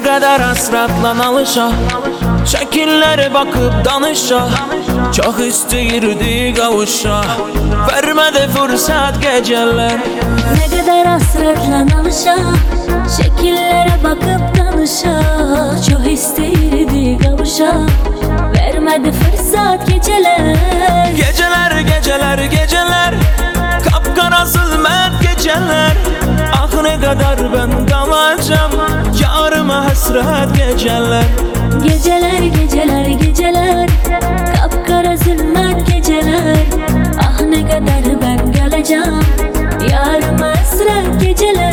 kadar hasratla alışa, şekillere bakıp danışa. Çok istəyirdi kavuşa, vermedi fırsat geceler. Ne kadar hasratla alışa, şekillere bakıp danışa. Çok istəyirdi kavuşa, vermedi fırsat geceler. Geceler, geceler, geceler, kapkara zulmet geceler. Ah ne kadar ben kalacağım, yarıma hasret geceler. Geceler, geceler, geceler, kapkara zulmet geceler. Ah ne kadar ben kalacağım, yarıma hasret geceler.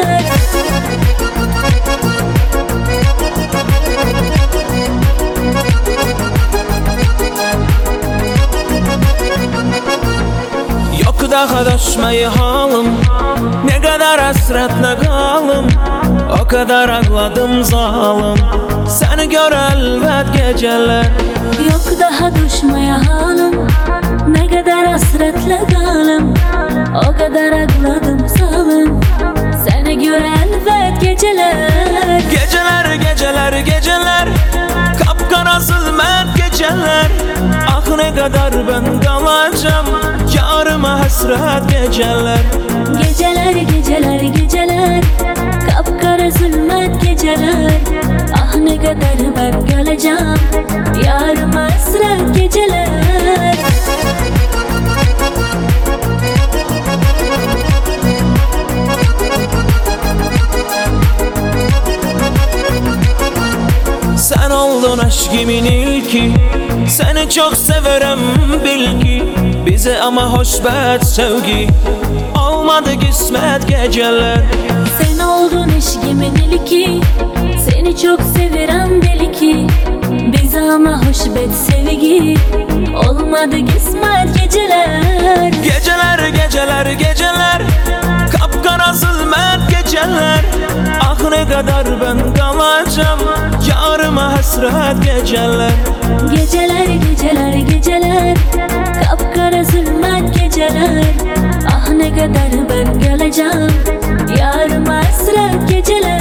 Yok daha düşmeyi halım, ne kadar hasretle kalım. O kadar ağladım zalim, seni gör elbet geceler. Yok daha düşmeye halim, ne kadar hasretle kalım. O kadar ağladım zalim, seni gör elbet geceler. Geceler, geceler, geceler, kapkara zulmet geceler. Ah ne kadar ben kalacağım, yarıma hasret geceler. Geceler, geceler, geceler, kapkara zulmet geceler. Ah ne kadar ben kalacağım, yarıma hasret geceler. Sen oldun aşkımın ilki, seni çok severim bil ki. Bize ama hoşbet sevgi, olmadı kısmet geceler. Sen oldun eşkimin ilki, seni çok severim deli ki. Biz ama hoşbet sevgi, olmadı kısmet geceler. Geceler, geceler, geceler, kapkara zulmet geceler. Ah ne kadar ben kalacağım, yarıma hasret geceler. Geceler, geceler, geceler, kapkara zulmet geceler. Ah ne kadar ben kalacağım, yarıma hasret geceler.